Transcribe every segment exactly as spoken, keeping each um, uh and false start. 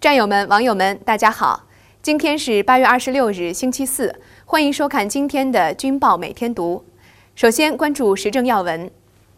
战友们、网友们，大家好！今天是八月二十六日，星期四，欢迎收看今天的《军报每天读》。首先关注时政要闻。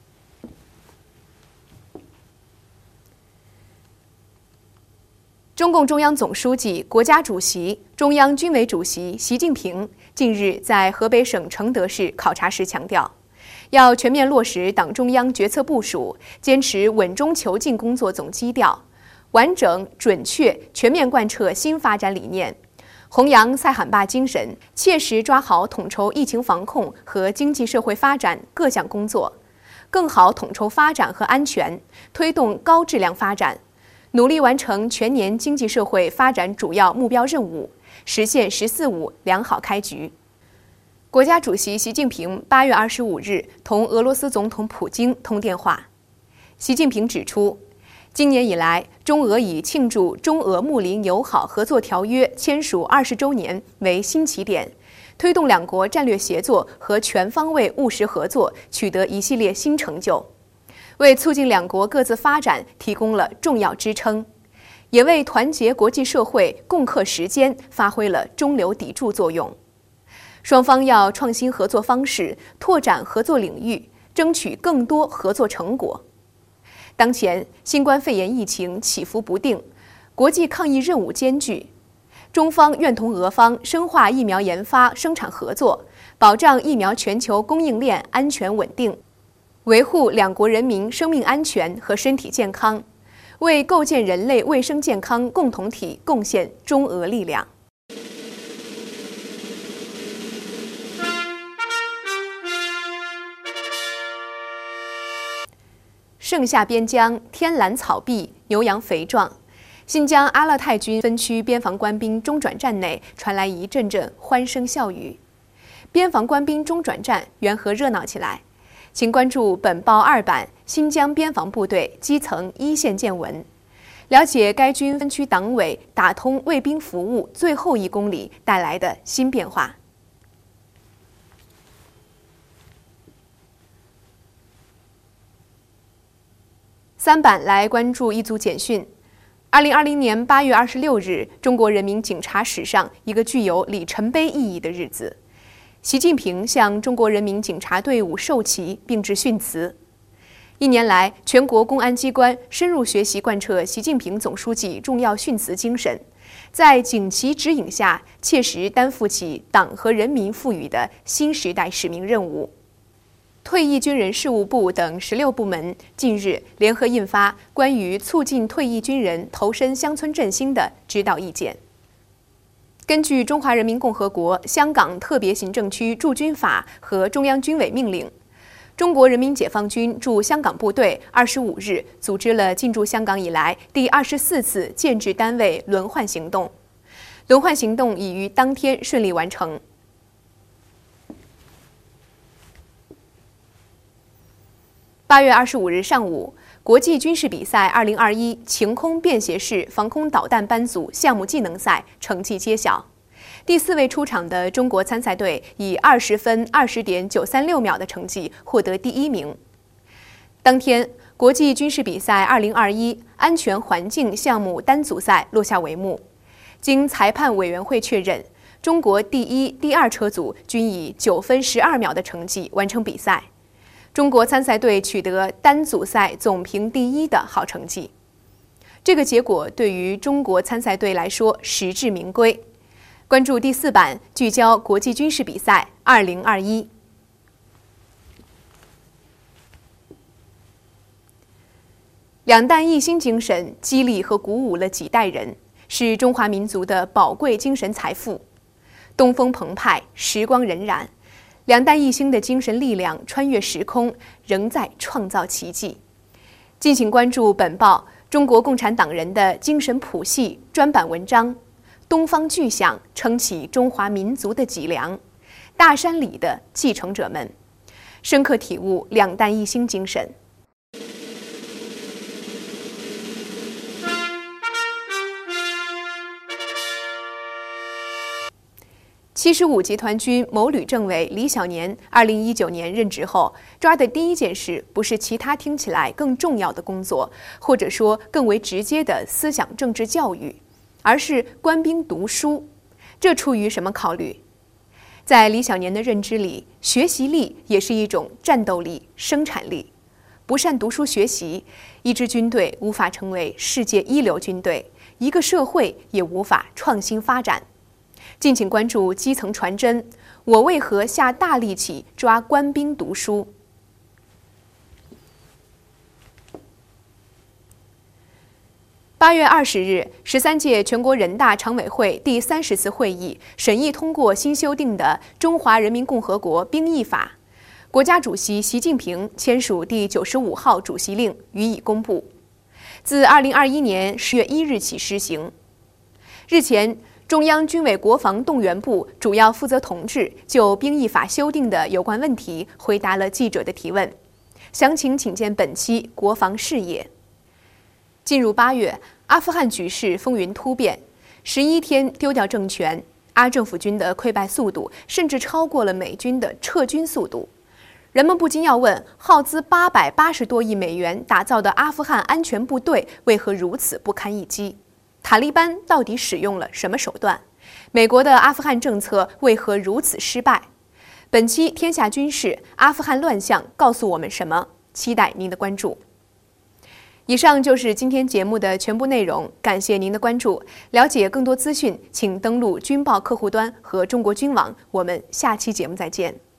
中共中央总书记、国家主席、中央军委主席习近平近日在河北省承德市考察时强调，要全面落实党中央决策部署，坚持稳中求进工作总基调，完整、准确、全面贯彻新发展理念，弘扬塞罕坝精神，切实抓好统筹疫情防控和经济社会发展各项工作，更好统筹发展和安全，推动高质量发展，努力完成全年经济社会发展主要目标任务，实现“十四五”良好开局。国家主席习近平八月二十五日同俄罗斯总统普京通电话。习近平指出，今年以来，中俄以庆祝中俄睦邻友好合作条约签署二十周年为新起点，推动两国战略协作和全方位务实合作取得一系列新成就，为促进两国各自发展提供了重要支撑，也为团结国际社会共克时艰发挥了中流砥柱作用。双方要创新合作方式，拓展合作领域，争取更多合作成果。当前新冠肺炎疫情起伏不定，国际抗疫任务艰巨，中方愿同俄方深化疫苗研发生产合作，保障疫苗全球供应链安全稳定，维护两国人民生命安全和身体健康，为构建人类卫生健康共同体贡献中俄力量。盛夏边疆，天蓝草碧，牛羊肥壮。新疆阿勒泰军分区边防官兵中转站内传来一阵阵欢声笑语，边防官兵中转站缘何热闹起来？请关注本报二版新疆边防部队基层一线见闻，了解该军分区党委打通卫兵服务最后一公里带来的新变化。三版来关注一组简讯。二零二零年八月二十六日，中国人民警察史上一个具有里程碑意义的日子。习近平向中国人民警察队伍授旗并致训词。一年来，全国公安机关深入学习贯彻习近平总书记重要训词精神，在警旗指引下，切实担负起党和人民赋予的新时代使命任务。退役军人事务部等十六部门近日联合印发关于促进退役军人投身乡村振兴的指导意见。根据《中华人民共和国香港特别行政区驻军法》和中央军委命令，中国人民解放军驻香港部队二十五日组织了进驻香港以来第二十四次建制单位轮换行动，轮换行动已于当天顺利完成。八月二十五日上午，国际军事比赛二零二一晴空便携式防空导弹班组项目技能赛成绩揭晓。第四位出场的中国参赛队以二十分二十点九三六秒的成绩获得第一名。当天，国际军事比赛二零二一安全环境项目单组赛落下帷幕。经裁判委员会确认，中国第一、第二车组均以九分十二秒的成绩完成比赛。中国参赛队取得单组赛总评第一的好成绩，这个结果对于中国参赛队来说实至名归。关注第四版，聚焦国际军事比赛二零二一。两弹一星精神激励和鼓舞了几代人，是中华民族的宝贵精神财富。东风澎湃，时光荏苒。两弹一星的精神力量穿越时空，仍在创造奇迹。敬请关注本报中国共产党人的精神谱系专版文章《东方巨响撑起中华民族的脊梁》，大山里的继承者们，深刻体悟两弹一星精神。七十五集团军某旅政委李小年二零一九年任职后，抓的第一件事不是其他听起来更重要的工作，或者说更为直接的思想政治教育， 而是官兵读书。这出于什么考虑？在李小年的认知里，学习力也是一种战斗力、生产力。不善读书学习，一支军队无法成为世界一流军队，一个社会也无法创新发展。敬请关注基层传真，我为何下大力气抓官兵读书？八月二十日，十三届全国人大常委会第三十次会议审议通过新修订的《中华人民共和国兵役法》，国家主席习近平签署第九十五号主席令予以公布，自二零二一年十月一日起施行。日前，中央军委国防动员部主要负责同志就兵役法修订的有关问题回答了记者的提问，详情请见本期国防视野。进入八月，阿富汗局势风云突变，十一天丢掉政权，阿政府军的溃败速度甚至超过了美军的撤军速度。人们不禁要问，耗资八百八十多亿美元打造的阿富汗安全部队为何如此不堪一击？塔利班到底使用了什么手段？美国的阿富汗政策为何如此失败？本期天下军事，阿富汗乱象告诉我们什么？期待您的关注。以上就是今天节目的全部内容，感谢您的关注。了解更多资讯，请登录军报客户端和中国军网。我们下期节目再见。